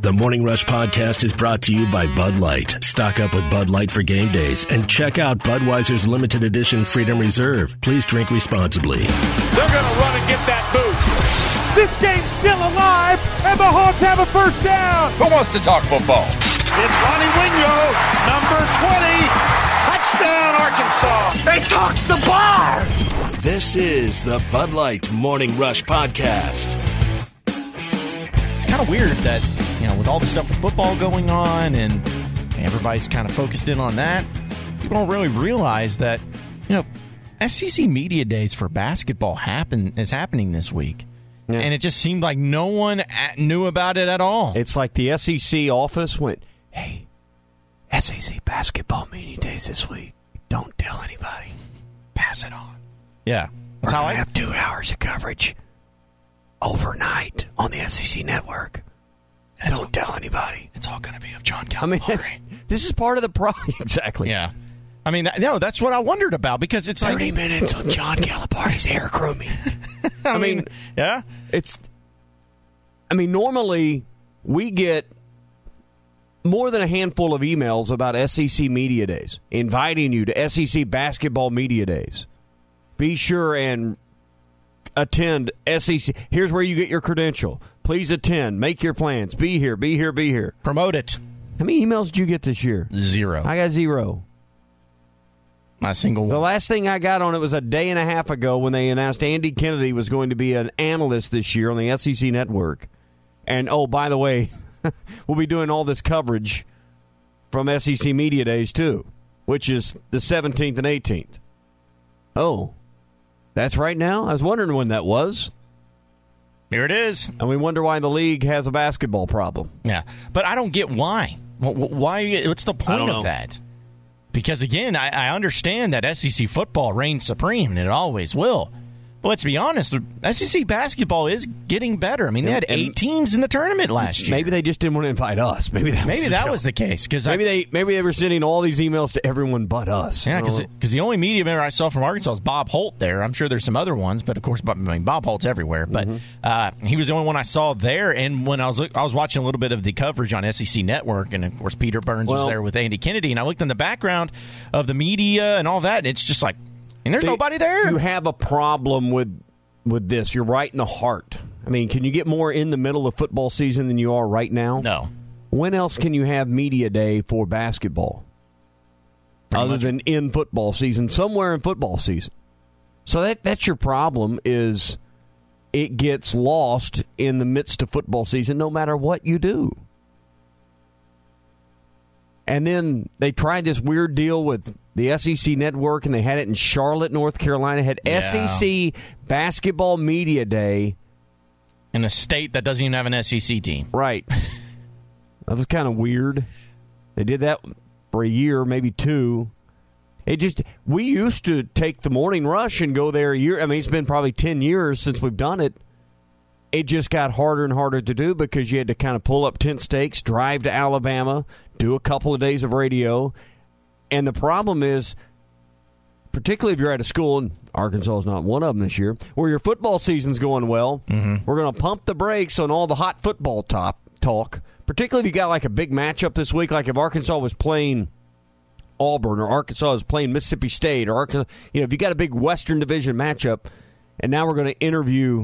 The Morning Rush Podcast is brought to you by Bud Light. Stock up with Bud Light for game days and check out Budweiser's limited edition Freedom Reserve. Please drink responsibly. They're going to run and get that boot. This game's still alive, and the Hawks have a first down. Who wants to talk football? It's Ronnie Wingo, number 20. Touchdown, Arkansas. They took the bar. This is the Bud Light Morning Rush Podcast. It's kind of weird that, with all the stuff with football going on and everybody's kind of focused in on that, people don't really realize that, SEC Media Days for basketball is happening this week. Yeah. And it just seemed like no one knew about it at all. It's like the SEC office went, hey, SEC Basketball Media Days this week. Don't tell anybody. Pass it on. Yeah. That's how I have 2 hours of coverage overnight on the SEC Network. Don't tell anybody. It's all going to be of John Calipari. This is part of the problem. Exactly. Yeah. I mean, that's what I wondered about, because it's 30 minutes on John Calipari's hair grooming. I mean, yeah. Normally we get more than a handful of emails about SEC Media Days, inviting you to SEC Basketball Media Days. Be sure and attend SEC. Here's where you get your credential. Please attend. Make your plans. Be here, be here, be here. Promote it. How many emails did you get this year? 0. I got 0. Not a single one. The last thing I got on it was a day and a half ago when they announced Andy Kennedy was going to be an analyst this year on the SEC Network. And, oh, by the way, we'll be doing all this coverage from SEC Media Days, too, which is the 17th and 18th. Oh, that's right now? I was wondering when that was. Here it is. And we wonder why the league has a basketball problem. Yeah, but I don't get why. Why? What's the point of that? Because, again, I understand that SEC football reigns supreme, and it always will. But let's be honest, SEC basketball is getting better. I mean, they had 8 teams in the tournament last year. Maybe they just didn't want to invite us. Maybe that was the case. Maybe they were sending all these emails to everyone but us. Yeah, because the only media member I saw from Arkansas is Bob Holt there. I'm sure there's some other ones, but of course, Bob Holt's everywhere. But he was the only one I saw there. And when I was watching a little bit of the coverage on SEC Network, and of course Peter Burns was there with Andy Kennedy, and I looked in the background of the media and all that, and it's just like, and there's nobody there. You have a problem with this. You're right in the heart. I mean, can you get more in the middle of football season than you are right now? No. When else can you have media day for basketball? Other than in football season, somewhere in football season. So that's your problem, is it gets lost in the midst of football season no matter what you do. And then they tried this weird deal with the SEC Network, and they had it in Charlotte, North Carolina. Had SEC Basketball Media Day. In a state that doesn't even have an SEC team. Right. That was kind of weird. They did that for a year, maybe 2. We used to take the Morning Rush and go there a year. I mean, it's been probably 10 years since we've done it. It just got harder and harder to do because you had to kind of pull up tent stakes, drive to Alabama, do a couple of days of radio. And the problem is, particularly if you're at a school, and Arkansas is not one of them this year, where your football season's going well, we're going to pump the brakes on all the hot football talk, particularly if you got like a big matchup this week, like if Arkansas was playing Auburn, or Arkansas is playing Mississippi State, or Arkansas, if you got a big Western Division matchup, and now we're going to interview,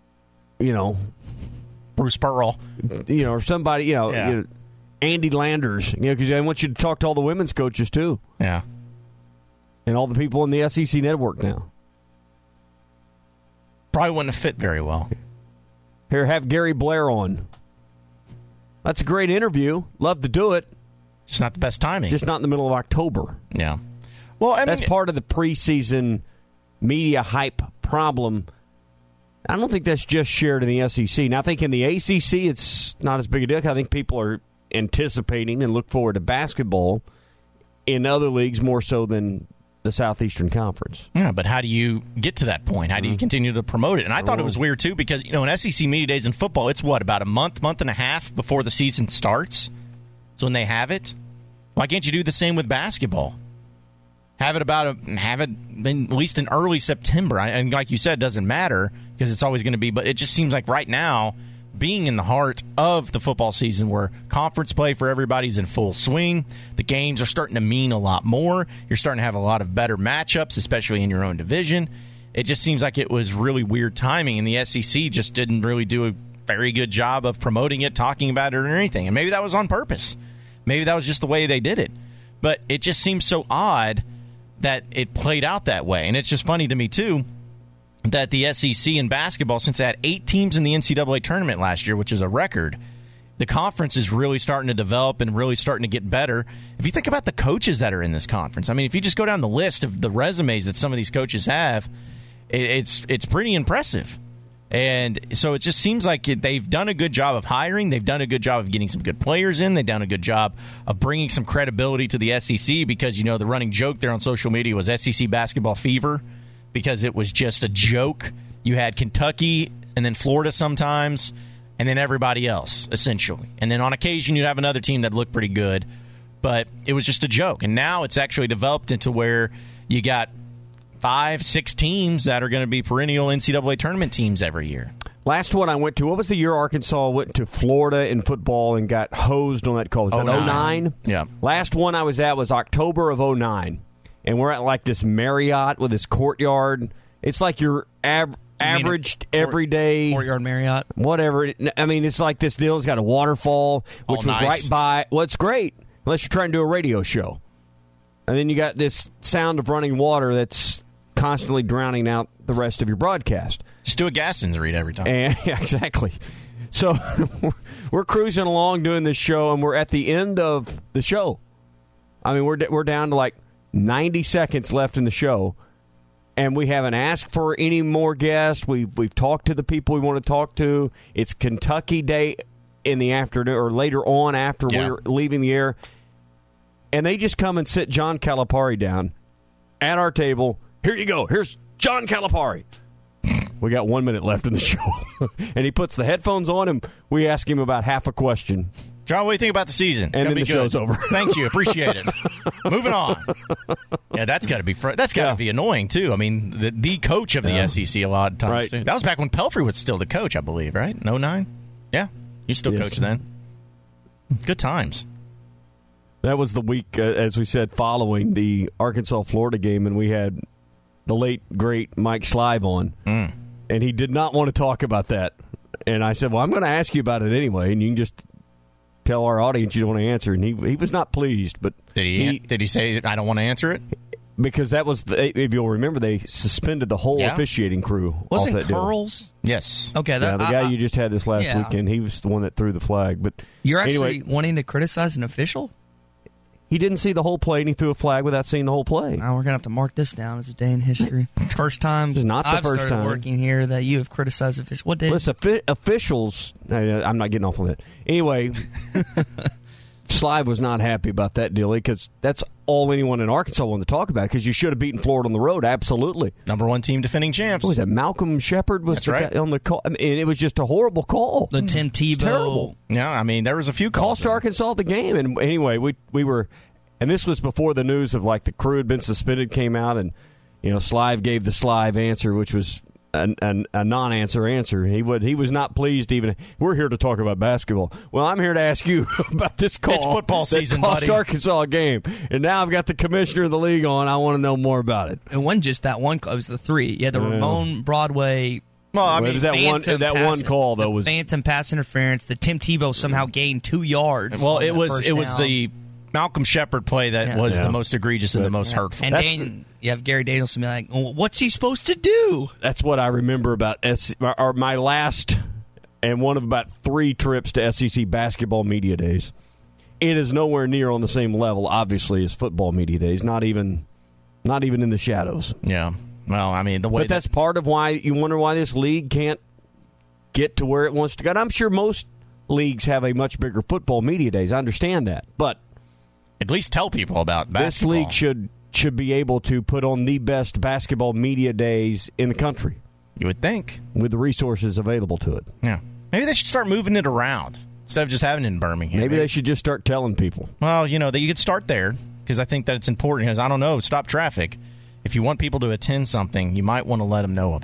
Bruce Pearl, or somebody, Andy Landers, because I want you to talk to all the women's coaches too. Yeah. And all the people in the SEC Network now. Probably wouldn't have fit very well. Here, have Gary Blair on. That's a great interview. Love to do it. Just not the best timing. Just not in the middle of October. Yeah. Well, that's part of the preseason media hype problem. I don't think that's just shared in the SEC. Now, I think in the ACC, it's not as big a deal. I think people are anticipating and look forward to basketball in other leagues more so than the Southeastern Conference. Yeah, but how do you get to that point? How do you continue to promote it? And I thought it was weird, too, because, in SEC Media Days in football, it's about a month and a half before the season starts. So when they have it, why can't you do the same with basketball? Have it at least in early September. And like you said, it doesn't matter because it's always going to be. But it just seems like right now being in the heart of the football season where conference play for everybody's in full swing. The games are starting to mean a lot more. You're starting to have a lot of better matchups, especially in your own division. It just seems like it was really weird timing, and the SEC just didn't really do a very good job of promoting it, talking about it, or anything. And maybe that was on purpose. Maybe that was just the way they did it. But it just seems so odd that it played out that way. And it's just funny to me, too, that the SEC in basketball, since they had 8 teams in the NCAA tournament last year, which is a record, the conference is really starting to develop and really starting to get better. If you think about the coaches that are in this conference, I mean, if you just go down the list of the resumes that some of these coaches have, it's pretty impressive. And so it just seems like they've done a good job of hiring. They've done a good job of getting some good players in. They've done a good job of bringing some credibility to the SEC because, you know, the running joke there on social media was SEC basketball fever because it was just a joke. You had Kentucky and then Florida sometimes and then everybody else, essentially. And then on occasion you'd have another team that looked pretty good. But it was just a joke. And now it's actually developed into where you got 5-6 teams that are going to be perennial NCAA tournament teams every year. Last one I went to, what was the year Arkansas went to Florida in football and got hosed on that call? Was that 09? Yeah. Last one I was at was October of 09. And we're at like this Marriott with this courtyard. It's like your averaged everyday Courtyard Marriott. Whatever. I mean, it's like this deal. It's got a waterfall, which was nice. right by. Well, it's great, unless you're trying to do a radio show. And then you got this sound of running water that's constantly drowning out the rest of your broadcast. Just do a Gaskins read every time. And, yeah, exactly. So we're cruising along doing this show, and we're at the end of the show. I mean, we're down to like 90 seconds left in the show, and we haven't asked for any more guests. We've talked to the people we want to talk to. It's Kentucky Day in the afternoon or later on after we're leaving the air, and they just come and sit John Calipari down at our table. Here you go. Here's John Calipari. We got 1 minute left in the show. And he puts the headphones on, and we ask him about half a question. John, what do you think about the season? And then the show's over. Thank you. Appreciate it. Moving on. Yeah, that's got to be be annoying, too. I mean, the coach of the SEC a lot of times, right. too. That was back when Pelfrey was still the coach, I believe, right? In 09? Yeah. You still coach then. Good times. That was the week, as we said, following the Arkansas-Florida game, and we had the late, great Mike Slive on. And he did not want to talk about that. And I said, well, I'm going to ask you about it anyway, and you can just tell our audience you don't want to answer. And he was not pleased. But did he say, I don't want to answer it? Because that was, if you'll remember, they suspended the whole officiating crew. Wasn't off that Curls? Deal. Yes. Okay. The guy you just had this last weekend, he was the one that threw the flag. But you're actually wanting to criticize an official? He didn't see the whole play, and he threw a flag without seeing the whole play. Now we're going to have to mark this down as a day in history. First time I've started working here that you have criticized officials. What day? Listen, officials, I'm not getting off on that. Anyway, Slive was not happy about that deal because that's all anyone in Arkansas wanted to talk about because you should have beaten Florida on the road, absolutely. Number 1 team defending champs. What was that? Malcolm Shepard was right. on the call. I mean, it was just a horrible call. The Tim Tebow. Terrible. Yeah, I mean, there was a few calls. Cost Arkansas the game. And anyway, we were, and this was before the news of like the crew had been suspended came out, and Slive gave the Slive answer, which was a non-answer answer. He was not pleased even. We're here to talk about basketball. Well, I'm here to ask you about this call. It's football season, that cost buddy. Arkansas a game. And now I've got the commissioner of the league on. I want to know more about it. It wasn't just that one call. It was the 3. You had the Ramon Broadway. Well, I mean, it was that one call though was phantom pass interference. The Tim Tebow somehow gained 2 yards. Well, it was the Malcolm Shepard play that was the most egregious and the most hurtful. And you have Gary Danielson be like, well, what's he supposed to do? That's what I remember about my last and one of about 3 trips to SEC basketball media days. It is nowhere near on the same level, obviously, as football media days. Not even in the shadows. Yeah. Well, I mean, but that's part of why you wonder why this league can't get to where it wants to go. And I'm sure most leagues have a much bigger football media days. I understand that, but at least tell people about basketball. This league should be able to put on the best basketball media days in the country. You would think. With the resources available to it. Yeah. Maybe they should start moving it around instead of just having it in Birmingham. Maybe they should just start telling people. Well, you could start there because I think that it's important. Because I don't know, stop traffic. If you want people to attend something, you might want to let them know about it.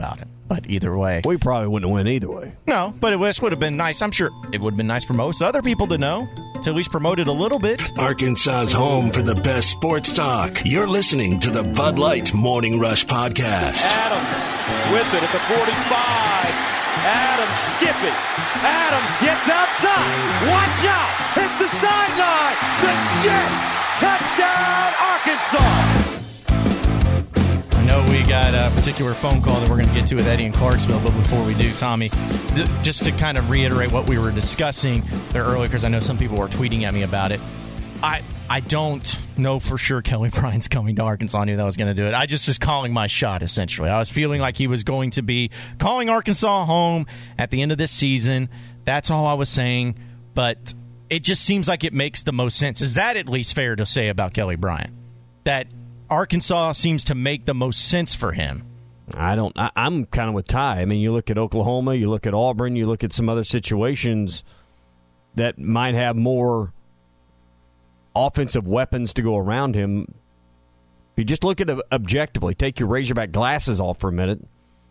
But either way. We probably wouldn't win either way. No, but this would have been nice. I'm sure it would have been nice for most other people to know, to at least promote it a little bit. Arkansas's home for the best sports talk. You're listening to the Bud Light Morning Rush Podcast. Adams with it at the 45. Adams skipping. Adams gets outside. Watch out. Hits the sideline. To Jet. Touchdown, Arkansas. I know we got a particular phone call that we're going to get to with Eddie in Clarksville, but before we do, Tommy, just to kind of reiterate what we were discussing there earlier, because I know some people were tweeting at me about it. I don't know for sure Kelly Bryant's coming to Arkansas. I knew that was going to do it. I just was calling my shot, essentially. I was feeling like he was going to be calling Arkansas home at the end of this season. That's all I was saying, but it just seems like it makes the most sense. Is that at least fair to say about Kelly Bryant? That Arkansas seems to make the most sense for him. I'm kind of with Ty. I mean, you look at Oklahoma, you look at Auburn, you look at some other situations that might have more offensive weapons to go around him. If you just look at it objectively, take your Razorback glasses off for a minute,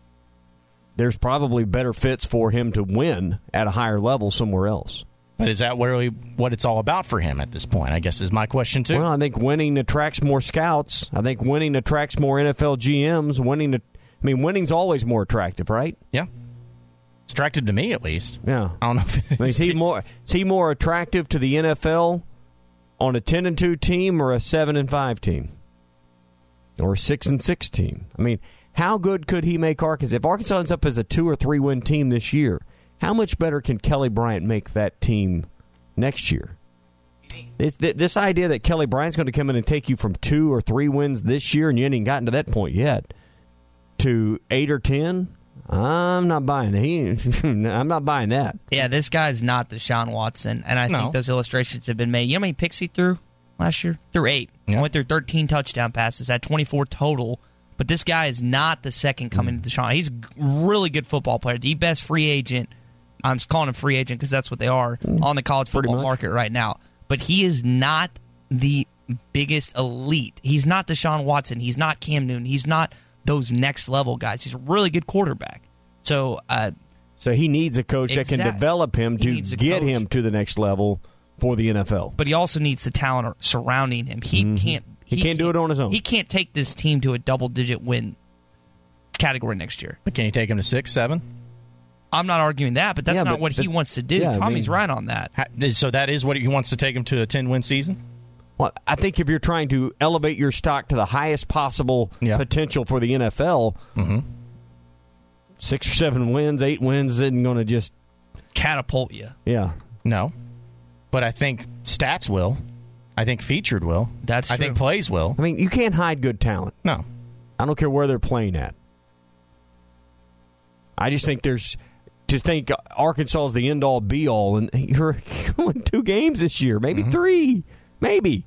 there's probably better fits for him to win at a higher level somewhere else. But is that really what it's all about for him at this point, I guess is my question, too? Well, I think winning attracts more scouts. I think winning attracts more NFL GMs. Winning's always more attractive, right? Yeah. It's attractive to me, at least. Yeah. I don't know if it is. Is he more attractive to the NFL on a 10-2 team or a 7-5 team? Or a 6-6 team? I mean, how good could he make Arkansas? If Arkansas ends up as a 2 or 3 win team this year, how much better can Kelly Bryant make that team next year? This idea that Kelly Bryant's going to come in and take you from 2 or 3 wins this year, and you ain't gotten to that point yet, to 8 or 10, I'm not buying it. I'm not buying that. Yeah, this guy's not Deshaun Watson, and I think those illustrations have been made. You know how many picks he threw last year? Threw 8. Yeah. Went through 13 touchdown passes, had 24 total. But this guy is not the second coming to Deshaun. He's a really good football player, the best free agent. I'm just calling him free agent because that's what they are on the college football market right now. But he is not the biggest elite. He's not Deshaun Watson. He's not Cam Newton. He's not those next-level guys. He's a really good quarterback. So he needs a coach that can develop him to get him to the next level for the NFL. But he also needs the talent surrounding him. He can't do it on his own. He can't take this team to a double-digit win category next year. But can he take him to 6, 7? I'm not arguing that, but that's not what he wants to do. Yeah, Tommy's right on that. So that is what he wants to take him to a 10-win season? Well, I think if you're trying to elevate your stock to the highest possible potential for the NFL, 6 or 7 wins, 8 wins isn't going to just catapult you. Yeah. No. But I think stats will. I think featured will. That's true. I think plays will. I mean, you can't hide good talent. No. I don't care where they're playing at. I just think to think Arkansas is the end-all, be-all, and you're winning 2 games this year, maybe 3, maybe.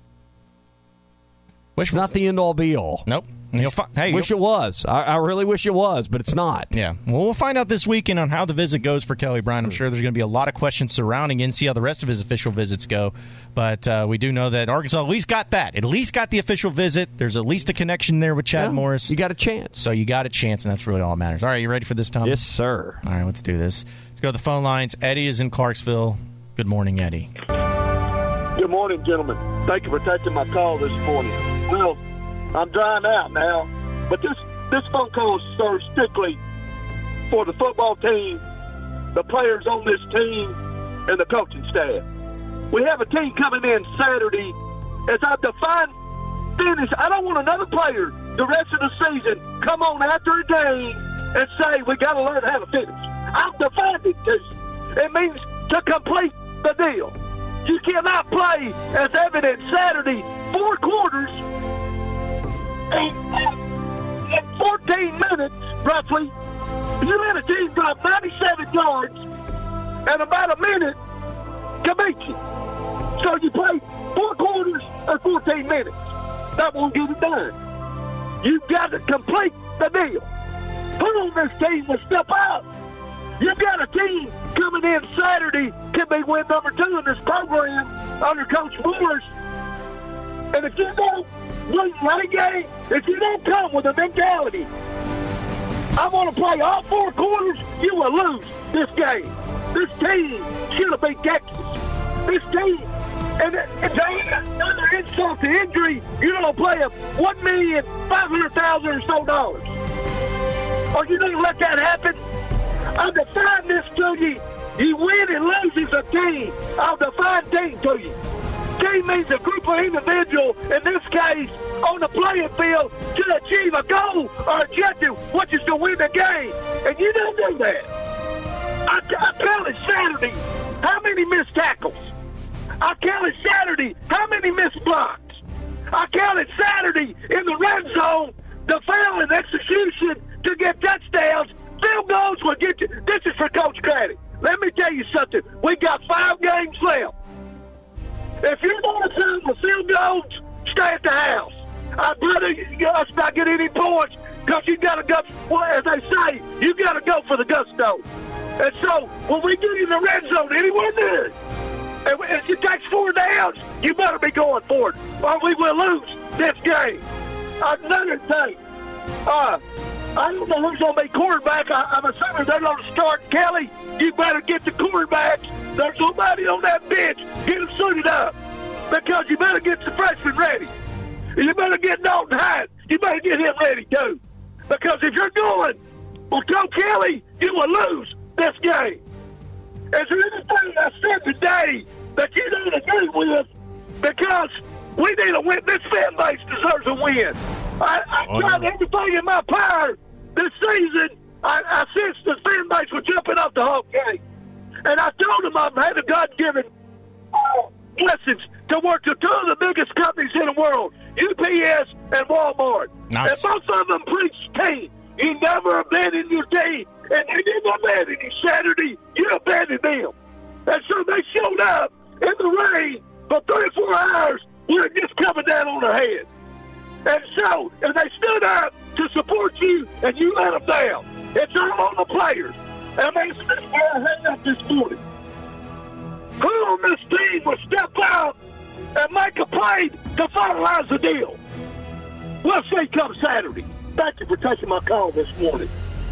Not the end-all, be-all. Nope. Wish it was. I really wish it was, but it's not. Yeah. Well, we'll find out this weekend on how the visit goes for Kelly Bryant. I'm sure there's going to be a lot of questions surrounding it and see how the rest of his official visits go. But we do know that Arkansas at least got that. At least got the official visit. There's at least a connection there with Chad Morris. You got a chance. So you got a chance, and that's really all that matters. All right, you ready for this, Tom? Yes, sir. All right, let's do this. Let's go to the phone lines. Eddie is in Clarksville. Good morning, Eddie. Good morning, gentlemen. Thank you for taking my call this morning. Well, I'm drying out now, but this phone call serves strictly for the football team, the players on this team, and the coaching staff. We have a team coming in Saturday. As I define finish, I don't want another player the rest of the season come on after a game and say we got to learn how to finish. I've defined it to you. It means to complete the deal. You cannot play, as evident Saturday, 4 quarters in 14 minutes, roughly. You let a team drop 97 yards and about a minute to beat you. So you play 4 quarters or 14 minutes. That won't get it done. You've got to complete the deal. Put on this team to step out. You've got a team coming in Saturday, could be win number 2 in this program under Coach Morris. And if you don't win one game, if you don't come with a mentality I want to play all 4 quarters. You will lose this game. This team should have beat Texas. This team, and another insult to injury, you're going to play a $1,500,000 or so dollars. Are you going to let that happen? I'll define this to you. You win and lose as a team. I'll define team to you. Team means a group of individuals, in this case, on the playing field to achieve a goal or objective, which is to win the game. And you don't do that. I counted Saturday how many missed tackles. I counted Saturday how many missed blocks. I counted Saturday in the red zone the foul and execution to get touchdowns. Field goals will get you. This is for Coach Craddock. Let me tell you something. We got 5 games left. If you want to see the field goals, stay at the house. I'd rather us not get any points because you got to go, well, as they say, you got to go for the gusto. And so when we get in the red zone, anyone there, and if it takes 4 downs, you better be going for it, or we will lose this game. Another thing, I don't know who's going to be quarterback. I'm assuming they're going to start Kelly. You better get the quarterbacks. There's somebody on that bench. Get them suited up because you better get the freshman ready. You better get Dalton Hyde. You better get him ready, too. Because if you're going with Coach Kelly, you will lose this game. Is there anything I said today that you don't agree with? Because we need a win. This fan base deserves a win. I tried everything in my power this season. I sensed the fan base was jumping off the Hawk game. And I told them I've had a God-given blessings to work with 2 of the biggest companies in the world, UPS and Walmart. Nice. And both of them preach team. You never abandon your team. And they didn't abandon you Saturday. You abandoned them. And so they showed up in the rain for 3 or 4 hours when it just coming down on their head. And so, and they stood up to support you, and you let them down. It's all on the players. And I mean, that's where I hang up this morning. Who on this team will step out and make a play to finalize the deal? We'll see come Saturday. Thank you for taking my call this morning.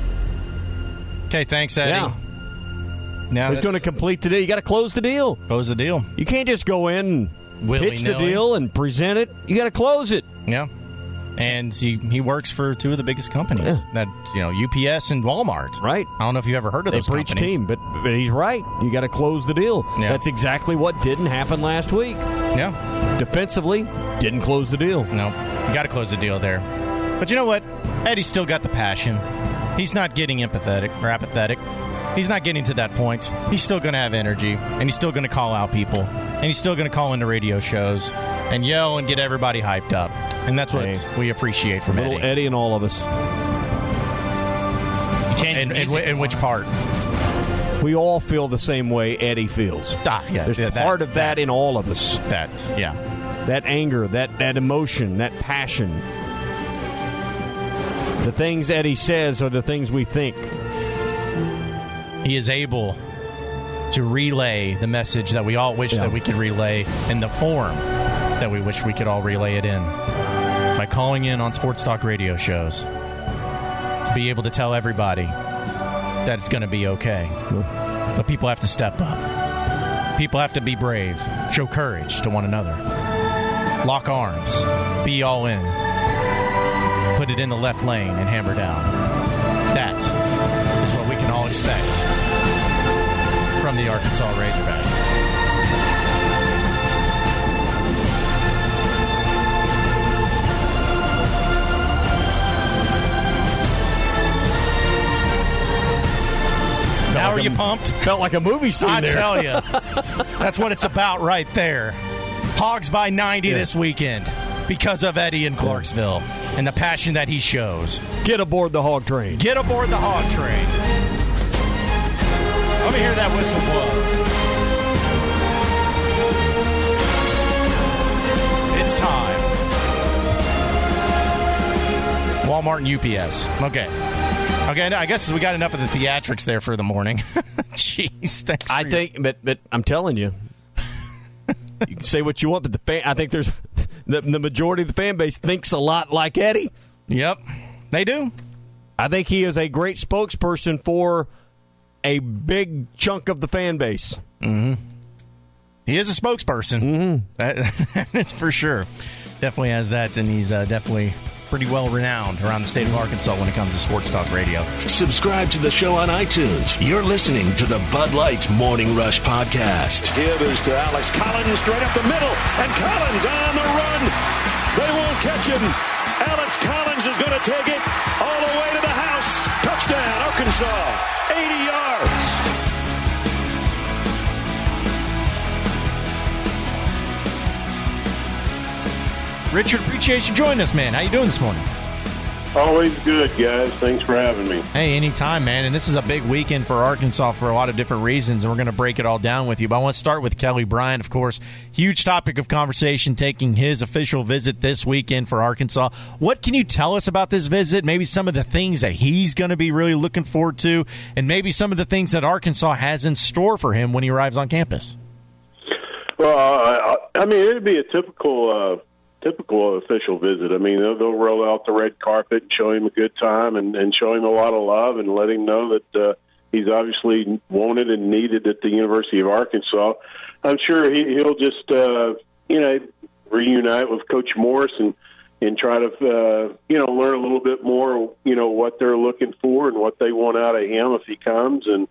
Okay, thanks, Eddie. Yeah. Now Who's going to complete the deal? You got to close the deal. Close the deal. You can't just go in and pitch the deal and present it. You got to close it. Yeah. And he works for 2 of the biggest companies. Yeah. That UPS and Walmart. Right. I don't know if you've ever heard of those companies. They preach team, but he's right. You got to close the deal. Yeah. That's exactly what didn't happen last week. Yeah. Defensively, didn't close the deal. No. You got to close the deal there. But you know what? Eddie's still got the passion. He's not getting empathetic or apathetic. He's not getting to that point. He's still going to have energy, and he's still going to call out people, and he's still going to call into radio shows and yell and get everybody hyped up. And that's what we appreciate from Little Eddie and all of us. In which part? We all feel the same way Eddie feels. Yeah, there's part of that in all of us. That anger, that emotion, that passion. The things Eddie says are the things we think. He is able to relay the message that we all wish that we could relay in the form that we wish we could all relay it in. By calling in on sports talk radio shows. To be able to tell everybody that it's going to be okay. But people have to step up. People have to be brave. Show courage to one another. Lock arms. Be all in. Put it in the left lane and hammer down. That is what we can all expect from the Arkansas Razorbacks. Now are you pumped? Felt like a movie scene there. I tell you. That's what it's about right there. Hogs by 90 this weekend because of Eddie in Clarksville and the passion that he shows. Get aboard the hog train. Get aboard the hog train. Let me hear that whistle blow. It's time. Walmart and UPS. Okay, I guess we got enough of the theatrics there for the morning. Jeez, thanks. I think, but I'm telling you, you can say what you want, but I think there's the majority of the fan base thinks a lot like Eddie. Yep, they do. I think he is a great spokesperson for a big chunk of the fan base. Mm-hmm. He is a spokesperson. Mm-hmm. That's for sure. Definitely has that, and he's definitely pretty well renowned around the state of Arkansas when it comes to sports talk radio. Subscribe to the show on iTunes. You're listening to the Bud Light Morning Rush Podcast. Give is to Alex Collins straight up the middle, and Collins on the run. They won't catch him. Alex Collins is going to take it all the way to the house. Touchdown, Arkansas. 80 yards. Richard, appreciate you joining us, man. How you doing this morning? Always good, guys. Thanks for having me. Hey, anytime, man. And this is a big weekend for Arkansas for a lot of different reasons, and we're going to break it all down with you. But I want to start with Kelly Bryant, of course. Huge topic of conversation, taking his official visit this weekend for Arkansas. What can you tell us about this visit? Maybe some of the things that he's going to be really looking forward to, and maybe some of the things that Arkansas has in store for him when he arrives on campus. Well, I mean, it'd be a typical official visit. I mean, they'll roll out the red carpet and show him a good time and show him a lot of love and let him know that he's obviously wanted and needed at the University of Arkansas. I'm sure he'll just, reunite with Coach Morris and try to, learn a little bit more, what they're looking for and what they want out of him if he comes. And,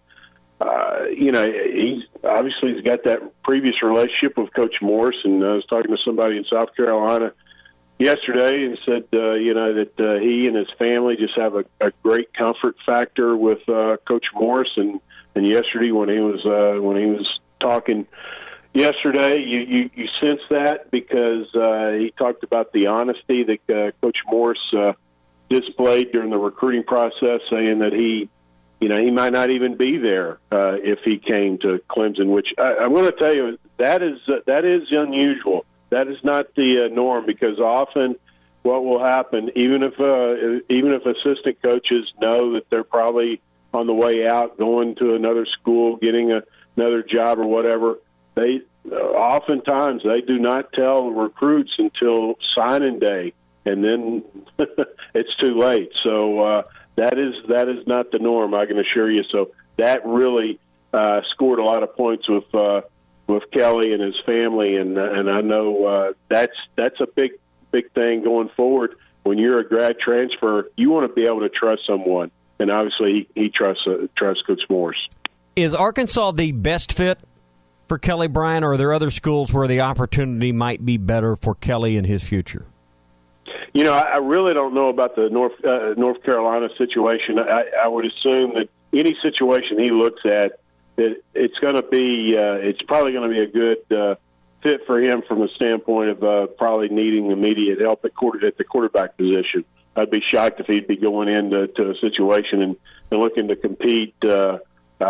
he's got that previous relationship with Coach Morris, and I was talking to somebody in South Carolina yesterday and said, that he and his family just have a great comfort factor with Coach Morris. And yesterday when he was talking yesterday, you sense that because he talked about the honesty that Coach Morris displayed during the recruiting process, saying that he might not even be there if he came to Clemson, which I'm going to tell you, that is unusual. That is not the norm, because often what will happen, even if assistant coaches know that they're probably on the way out, going to another school, getting another job or whatever, oftentimes they do not tell recruits until signing day, and then it's too late. So that is not the norm, I can assure you. So that really scored a lot of points with Kelly and his family, and I know that's a big thing going forward. When you're a grad transfer, you want to be able to trust someone, and obviously he trusts Coach Morris. Is Arkansas the best fit for Kelly Bryant, or are there other schools where the opportunity might be better for Kelly in his future? I really don't know about the North Carolina situation. I would assume that any situation he looks at, that it's probably going to be a good fit for him from the standpoint of probably needing immediate help at the quarterback position. I'd be shocked if he'd be going into a situation and looking to compete, with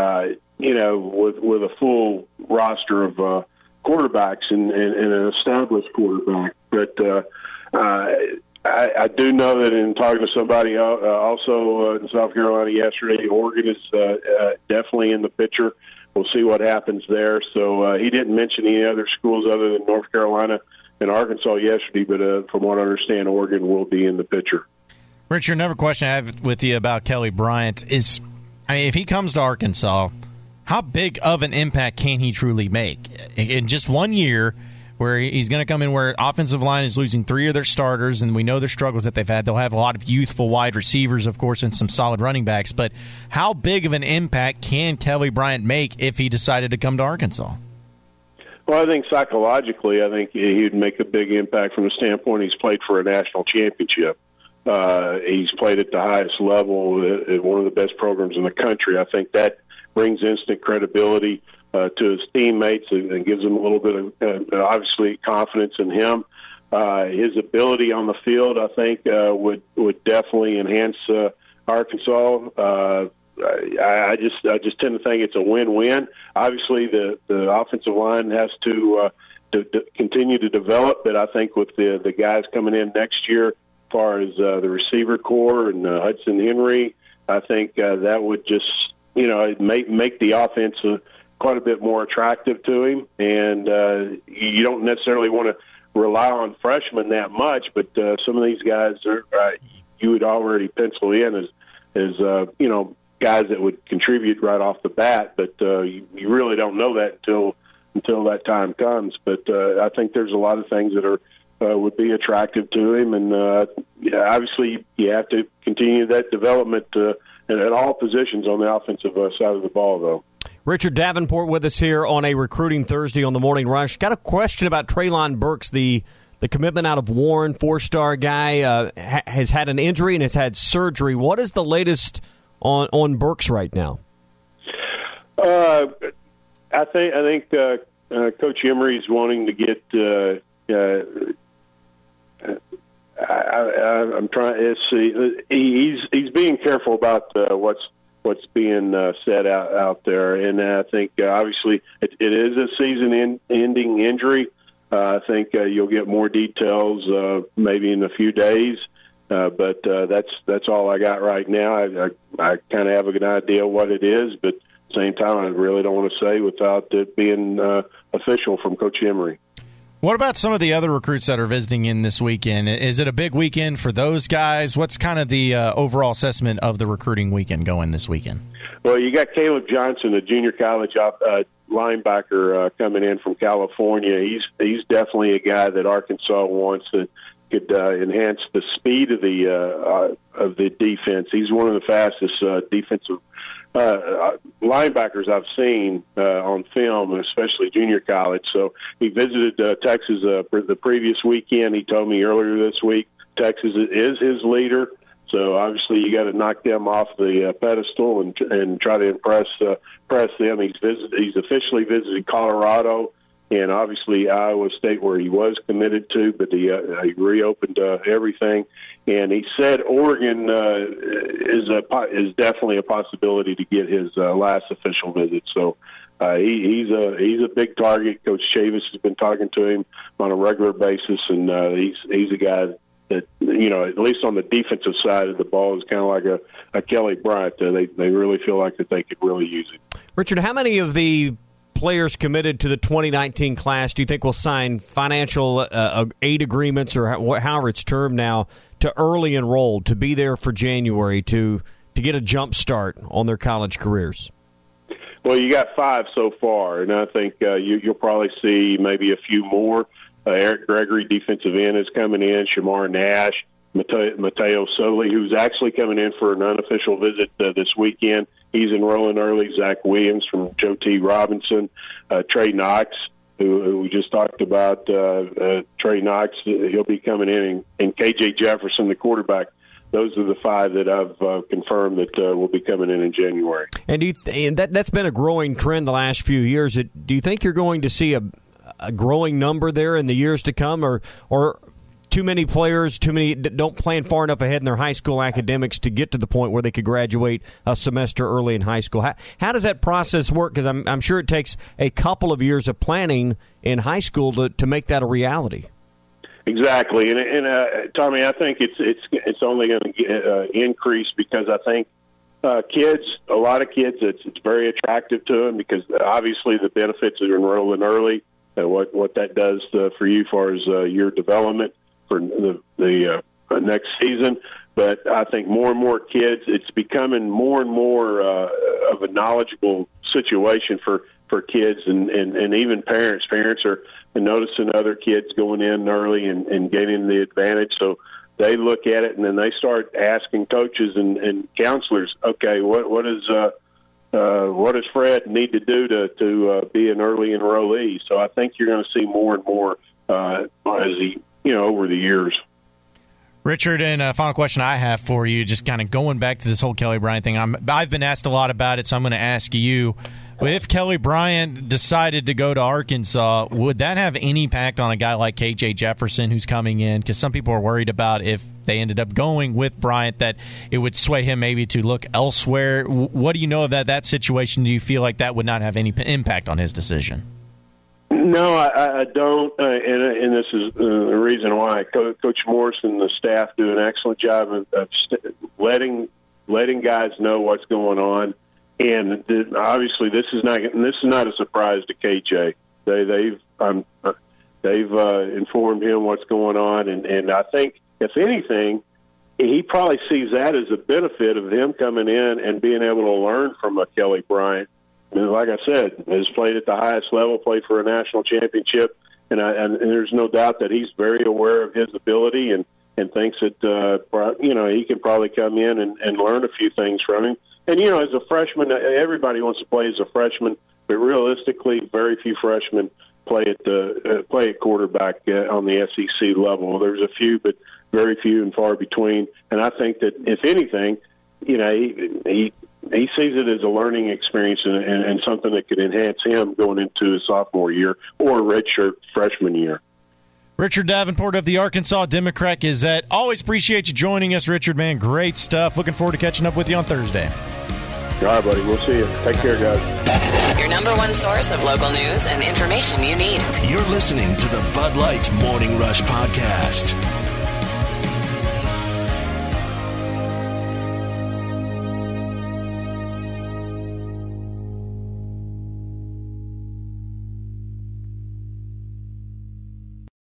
a full roster of quarterbacks and an established quarterback. But I do know that in talking to somebody also in South Carolina yesterday, Oregon is definitely in the picture. We'll see what happens there. So he didn't mention any other schools other than North Carolina and Arkansas yesterday, but from what I understand, Oregon will be in the picture. Richard, another question I have with you about Kelly Bryant is, if he comes to Arkansas, how big of an impact can he truly make? In just 1 year, where he's going to come in where offensive line is losing 3 of their starters, and we know their struggles that they've had. They'll have a lot of youthful wide receivers, of course, and some solid running backs. But how big of an impact can Kelly Bryant make if he decided to come to Arkansas? Well, I think psychologically, he would make a big impact from the standpoint he's played for a national championship. He's played at the highest level at one of the best programs in the country. I think that brings instant credibility to his teammates and gives them a little bit of, obviously, confidence in him. His ability on the field, I think, would definitely enhance Arkansas. I just tend to think it's a win-win. Obviously, the offensive line has to continue to develop, but I think with the guys coming in next year, as far as the receiver core and Hudson Henry, I think that would just make the offense quite a bit more attractive to him. And you don't necessarily want to rely on freshmen that much, but some of these guys you would already pencil in as guys that would contribute right off the bat. But you really don't know that until that time comes. But I think there's a lot of things that would be attractive to him, and obviously you have to continue that development at all positions on the offensive side of the ball, though. Richard Davenport with us here on a Recruiting Thursday on the Morning Rush. Got a question about Treylon Burks, the commitment out of Warren, 4-star guy, has had an injury and has had surgery. What is the latest on Burks right now? I think Coach Emery's wanting to get. I'm trying to see. He's being careful about what's being said out there, and I think obviously it is a season-ending injury. I think you'll get more details maybe in a few days, but that's all I got right now. I kind of have a good idea what it is, but at the same time, I really don't want to say without it being official from Coach Emery. What about some of the other recruits that are visiting in this weekend? Is it a big weekend for those guys? What's kind of the overall assessment of the recruiting weekend going this weekend? Well, you got Caleb Johnson, a junior college linebacker coming in from California. He's definitely a guy that Arkansas wants that could enhance the speed of the defense. He's one of the fastest defensive linebackers I've seen on film, especially junior college. So he visited Texas the previous weekend. He told me earlier this week Texas is his leader. So obviously you got to knock them off the pedestal and try to impress them. He's officially visited Colorado and obviously Iowa State, where he was committed to, but he reopened everything. And he said Oregon is definitely a possibility to get his last official visit. So he's a big target. Coach Chavis has been talking to him on a regular basis, and he's a guy that, at least on the defensive side of the ball, is kind of like a Kelly Bryant. They really feel like that they could really use it. Richard, how many of the players committed to the 2019 class do you think will sign financial aid agreements, or however it's termed now, to early enroll, to be there for January, to get a jump start on their college careers? Well, you got 5 so far, and I think you'll probably see maybe a few more. Eric Gregory, defensive end, is coming in. Shamar Nash, Mateo Soli, who's actually coming in for an unofficial visit this weekend. He's enrolling early. Zach Williams from Joe T. Robinson. Trey Knox, who we just talked about. Trey Knox, he'll be coming in. And KJ Jefferson, the quarterback. Those are the 5 that I've confirmed that will be coming in January. And that's been a growing trend the last few years. Do you think you're going to see a growing number there in the years to come, or too many players, don't plan far enough ahead in their high school academics to get to the point where they could graduate a semester early in high school? How does that process work? Because I'm sure it takes a couple of years of planning in high school to make that a reality. Exactly, and Tommy, I think it's only going to increase, because I think a lot of kids, it's very attractive to them, because obviously the benefits of enrolling early, what that does for you as far as your development for the next season. But I think more and more kids, it's becoming more and more of a knowledgeable situation for kids and even parents. Parents are noticing other kids going in early and gaining the advantage. So they look at it, and then they start asking coaches and counselors, okay, what does Fred need to do to be an early enrollee? So I think you're going to see more and more as he, over the years. Richard, and a final question I have for you, just kind of going back to this whole Kelly Bryant thing. I've been asked a lot about it, so I'm going to ask you, if Kelly Bryant decided to go to Arkansas, would that have any impact on a guy like KJ Jefferson who's coming in? Because some people are worried about, if they ended up going with Bryant, that it would sway him maybe to look elsewhere. What do you know of that situation? Do you feel like that would not have any impact on his decision? No, I don't, and this is the reason why. Coach Morris and the staff do an excellent job of letting guys know what's going on, and obviously this is not a surprise to KJ. They've informed him what's going on, and I think if anything, he probably sees that as a benefit of him coming in and being able to learn from a Kelly Bryant. And like I said, has played at the highest level, played for a national championship, and there's no doubt that he's very aware of his ability and thinks that he can probably come in and learn a few things from him. And as a freshman, everybody wants to play as a freshman, but realistically, very few freshmen play at quarterback on the SEC level. There's a few, but very few and far between. And I think that if anything, he sees it as a learning experience and something that could enhance him going into his sophomore year or redshirt freshman year. Richard Davenport of the Arkansas Democrat-Gazette. Always appreciate you joining us, Richard, man. Great stuff. Looking forward to catching up with you on Thursday. All right, buddy. We'll see you. Take care, guys. Your number one source of local news and information you need. You're listening to the Bud Light Morning Rush Podcast.